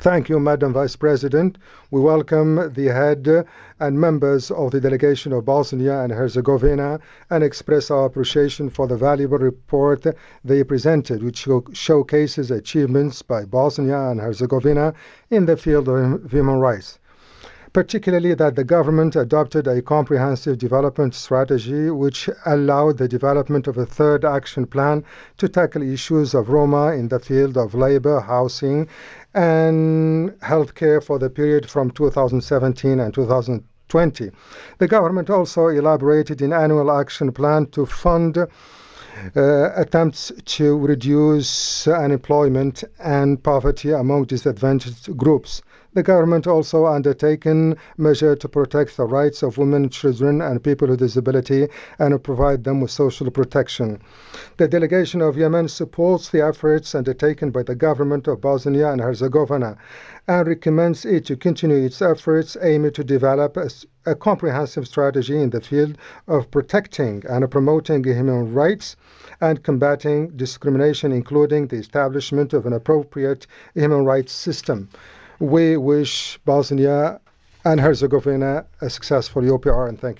Thank you, Madam Vice President. We welcome the head and members of the delegation of Bosnia and Herzegovina and express our appreciation for the valuable report they presented, which showcases achievements by Bosnia and Herzegovina in the field of human rights, particularly that the government adopted a comprehensive development strategy which allowed the development of a third action plan to tackle issues of Roma in the field of labor, housing, and healthcare for the period from 2017 and 2020. The government also elaborated an annual action plan to fund attempts to reduce unemployment and poverty among disadvantaged groups. The government also undertaken measures to protect the rights of women, children, and people with disability and provide them with social protection. The delegation of Yemen supports the efforts undertaken by the government of Bosnia and Herzegovina and recommends it to continue its efforts aiming to develop a comprehensive strategy in the field of protecting and promoting human rights and combating discrimination, including the establishment of an appropriate human rights system. We wish Bosnia and Herzegovina a successful UPR, and thank you.